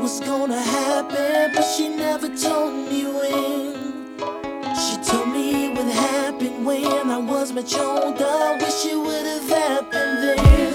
was gonna happen, but she never told me when. She told me it would happen when I was much older. Wish it would have happened then.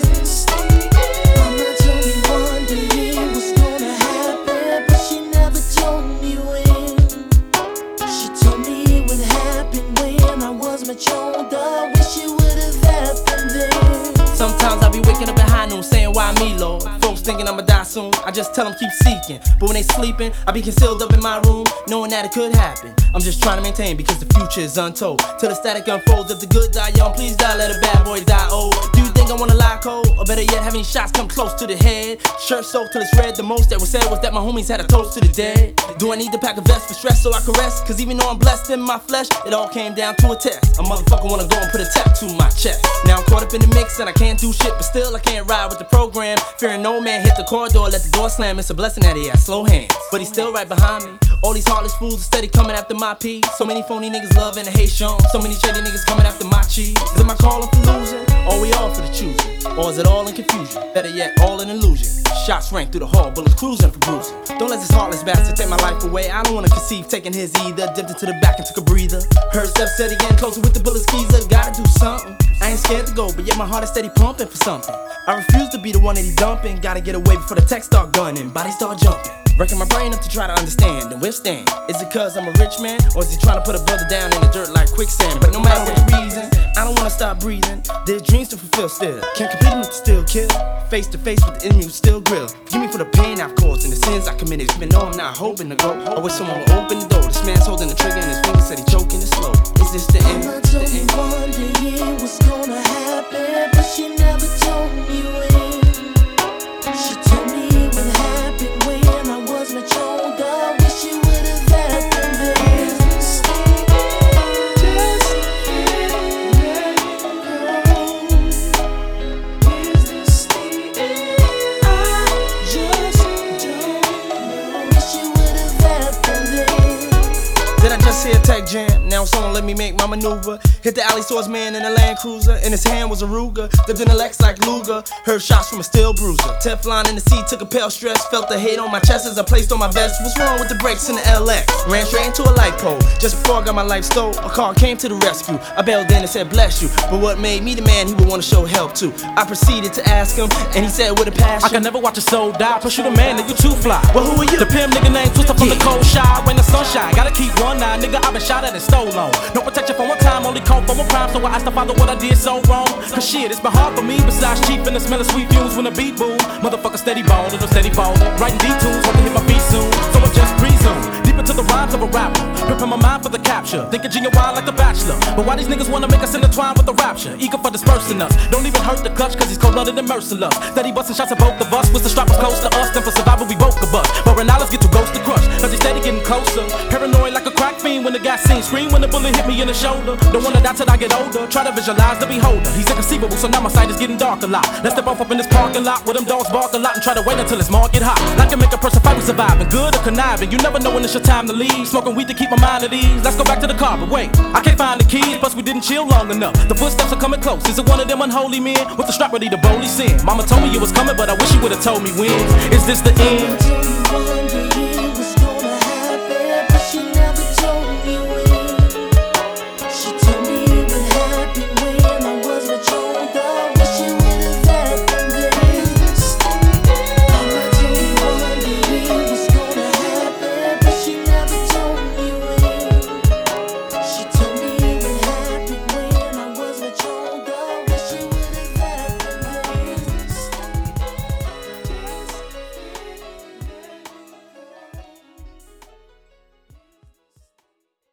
Mama told me one day it was gonna happen, but she never told me when. She told me it would happen when I was much older. Wish it would have happened then. Sometimes I be waking up behind them saying, why me, Lord? Folks thinking I'ma die soon, I just tell them keep seeking. But when they sleeping, I be concealed up in my room, knowing that it could happen. I'm just trying to maintain because the future is untold. Till the static unfolds, if the good die young, please die, let a bad boy die old. Do you think I wanna lie cold? Or better yet, have any shots come close to the head? Shirt soaked till it's red, the most that was said was that my homies had a toast to the dead. Do I need to pack a vest for stress so I can rest? Cause even though I'm blessed in my flesh, it all came down to a test. A motherfucker wanna go and put a tattoo on my chest. Now I'm caught up in the mix and I can't do shit, but still I can't ride with the program. Fearing no man hit the corridor, let the door slam. It's a blessing that he has slow hands, but he's still right behind me. All these heartless fools are steady coming after my pee. So many phony niggas loving and hate shown. So many shady niggas coming after my cheese. Is it my calling for losing? Or we all for the choosing? Or is it all in confusion? Better yet, all in illusion. Shots rang through the hall, bullets cruising for bruising. Don't let this heartless bastard take my life away. I don't wanna conceive taking his either. Dipped into the back and took a breather. Heard steps steady getting closer with the bullet skeezer. Gotta do something. I ain't scared to go, but yet my heart is steady pumping for something. I refuse to be the one that he dumping. Gotta get away before the tech start gunning. Body start jumping. Wrecking my brain up to try to understand and withstand. Is it cause I'm a rich man? Or is he trying to put a brother down in the dirt like quicksand? But no matter what the reason, I don't wanna stop breathing. There's dreams to fulfill still. Can't complete them to still kill. Face to face with the enemy who still grill. Forgive me for the pain I've caused and the sins I committed. Even though I'm not hoping to go, I wish someone would open the door. This man's holding the trigger and his fingers said he choking it slow. Is this the end? Mama told me one day it was gonna happen, but she never told me when. She told me it would happen when I was much older. Wish it would have happened then. Just is this the end? I just don't know. Wish it would have happened then. Did I just hear a tech jam? Now someone let me make my maneuver. Hit the alley swordsman in a Land Cruiser. In his hand was a Ruger. Dipped in a Lex like Luger. Heard shots from a steel bruiser. Teflon in the seat, took a pale stress. Felt the hate on my chest as I placed on my vest. What's wrong with the brakes in the LX? Ran straight into a light pole. Just before I got my life stole, a car came to the rescue. I bailed in and said bless you. But what made me the man he would want to show help to? I proceeded to ask him, and he said with a passion, I can never watch a soul die. Push you the man, nigga, you too fly. well, who are you? The pimp nigga named Twister from the cold shy. When the sun shine, gotta keep one eye. Nigga, I been shot at and stole on. No protection from one time, only call from a crime. So I asked the father what I did so wrong. Cause shit, it's been hard for me. Besides cheap and the smell of sweet fumes when the beat boom. Motherfucker steady ballin', I'm steady ballin'. Writing D-tunes, hoping to hit my feet soon. So I just presume deep into the rhymes of a rapper. Prepping my mind for the capture. Thinking genuine like the Bachelor. But why these niggas wanna make us intertwine with the rapture? Eager for dispersing us. Don't even hurt the clutch, cause he's cold-blooded and merciless. Steady busting shots at both of us. Was the strap was close to us, then for survival we both could bust. But when dollars get too ghost to crush, cause he's steady getting closer. Paranoid like a crack fiend when the gas scene. Scream when the bullet hit me in the shoulder. Don't wanna die till I get older. Try to visualize the beholder. He's inconceivable, so now my sight is getting dark a lot. Let's step off up in this parking lot where them dogs bark a lot and try to wait until it's market hot. Like can make a person fight with surviving, good or conniving. You never know when it's your time to leave. Smoking weed to keep my mind at ease. Let's go back to the car, but wait, I can't find the keys. Plus we didn't chill long enough. The footsteps are coming close. Is it one of them unholy men with the strap ready to boldly sin? Mama told me you was coming, but I wish you would've told me when. Is this the end?